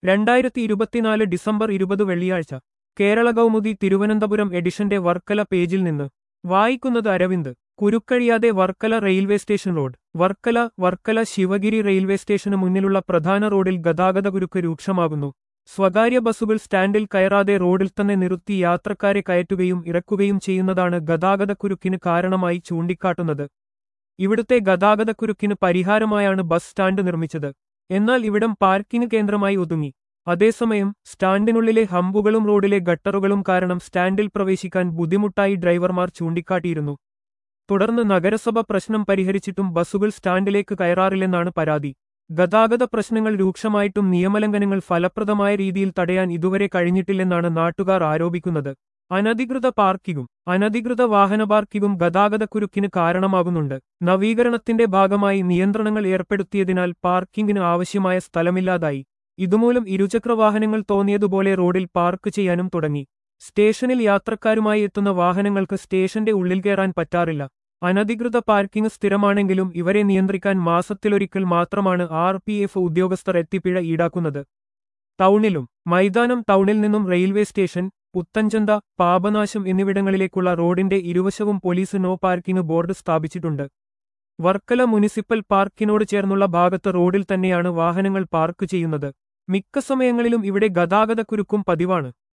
2024 December 20 വെള്ളിയാഴ്ച കേരള കൗമുദി തിരുവനന്തപുരം എഡിഷന്റെ വർക്കല പേജിൽ നിന്ന് വായിക്കുന്നത് അരവിന്ദ്. കുരുക്കഴിയാതെ Varkala railway station road. Varkala Sivagiri railway സ്റ്റേഷന് മുന്നിലുള്ള പ്രധാന റോഡിൽ ഗതാഗതക്കുരുക്ക് രൂക്ഷമാകുന്നു. സ്വകാര്യ ബസ്സുകൾ സ്റ്റാൻഡിൽ കയറാതെ റോഡിൽ തന്നെ നിർത്തി യാത്രക്കാരെ കയറ്റുകയും ഇറക്കുകയും ചെയ്യുന്നതാണ് ഗതാഗതക്കുരുക്കിന് കാരണമായി ചൂണ്ടിക്കാട്ടുന്നത്. ഇവിടുത്തെ ഗതാഗതക്കുരുക്കിന് പരിഹാരമായാണ് ബസ് സ്റ്റാൻഡ് നിർമ്മിച്ചത്. എന്നാൽ ഇവിടം പാർക്കിംഗ് കേന്ദ്രമായി ഒതുങ്ങി. അതേസമയം സ്റ്റാൻഡിനുള്ളിലെ ഹമ്പുകളും റോഡിലെ ഗട്ടറുകളും കാരണം സ്റ്റാൻഡിൽ പ്രവേശിക്കാൻ ബുദ്ധിമുട്ടായി ഡ്രൈവർമാർ ചൂണ്ടിക്കാട്ടിയിരുന്നു. തുടർന്ന് നഗരസഭ പ്രശ്നം പരിഹരിച്ചിട്ടും ബസ്സുകൾ സ്റ്റാൻഡിലേക്ക് കയറാറില്ലെന്നാണ് പരാതി. ഗതാഗത പ്രശ്നങ്ങൾ രൂക്ഷമായിട്ടും നിയമലംഘനങ്ങൾ ഫലപ്രദമായ രീതിയിൽ തടയാൻ ഇതുവരെ കഴിഞ്ഞിട്ടില്ലെന്നാണ് നാട്ടുകാർ ആരോപിക്കുന്നത്. അനധികൃത വാഹന പാർക്കിങ്ങും ഗതാഗതക്കുരുക്കിന് കാരണമാകുന്നുണ്ട്. നവീകരണത്തിന്റെ ഭാഗമായി നിയന്ത്രണങ്ങൾ ഏർപ്പെടുത്തിയതിനാൽ പാർക്കിങ്ങിന് ആവശ്യമായ സ്ഥലമില്ലാതായി. ഇതുമൂലം ഇരുചക്രവാഹനങ്ങൾ തോന്നിയതുപോലെ റോഡിൽ പാർക്ക് ചെയ്യാനും തുടങ്ങി. സ്റ്റേഷനിൽ യാത്രക്കാരുമായി എത്തുന്ന വാഹനങ്ങൾക്ക് സ്റ്റേഷന്റെ ഉള്ളിൽ കയറാൻ പറ്റാറില്ല. അനധികൃത പാർക്കിംഗ് സ്ഥിരമാണെങ്കിലും ഇവരെ നിയന്ത്രിക്കാൻ മാസത്തിലൊരിക്കൽ മാത്രമാണ് RPF ഉദ്യോഗസ്ഥർ എത്തിപ്പിഴ ഈടാക്കുന്നത്. ടൗണിൽ നിന്നും റെയിൽവേ സ്റ്റേഷൻ, പുത്തൻചന്ത, പാപനാശം എന്നിവിടങ്ങളിലേക്കുള്ള റോഡിന്റെ ഇരുവശവും പോലീസ് നോ പാർക്കിംഗ് ബോർഡ് സ്ഥാപിച്ചിട്ടുണ്ട്. വർക്കല മുനിസിപ്പൽ പാർക്കിനോട് ചേർന്നുള്ള ഭാഗത്ത് റോഡിൽ തന്നെയാണ് വാഹനങ്ങൾ പാർക്ക് ചെയ്യുന്നത്. മിക്ക സമയങ്ങളിലും ഇവിടെ ഗതാഗതക്കുരുക്കും പതിവാണ്.